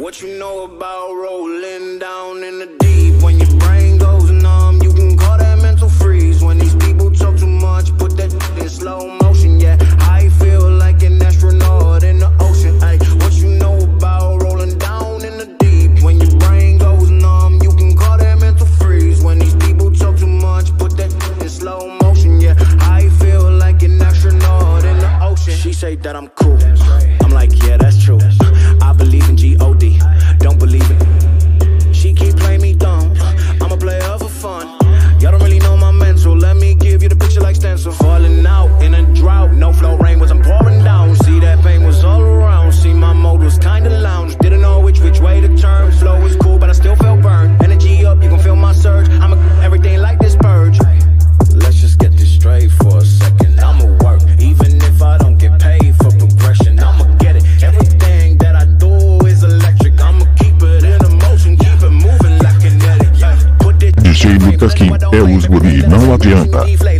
What you know about rolling down in the deep? When your brain goes numb, you can call that mental freeze. When these people talk too much, put that in slow motion. Yeah, I feel like an astronaut in the ocean. Ay, what you know about rolling down in the deep? When your brain goes numb, you can call that mental freeze. When these people talk too much, put that in slow motion. Yeah, I feel like an astronaut in the ocean. She say that I'm cool. I'm like, yeah, that's true. I believe in G-O-D, don't believe it. She keep playing me dumb, I'm a player for fun. Y'all don't really know my mental, let me give you the picture like stencil. Falling out in a drought, no flow rain wasn't pouring down. See that pain was all around, see my mode was kinda lounge. Didn't know which way to turn, flow was cool but I still felt burned. Energy up, you can feel my surge, I'm everything like this purge. Let's just get this straight for a second, I'ma work, even if I don't get paid for progression. I'ma get it, everything that I do is electric. I'ma keep it in motion, keep it moving like kinetic. Put it DJ Lucas Kim é os guri, não adianta.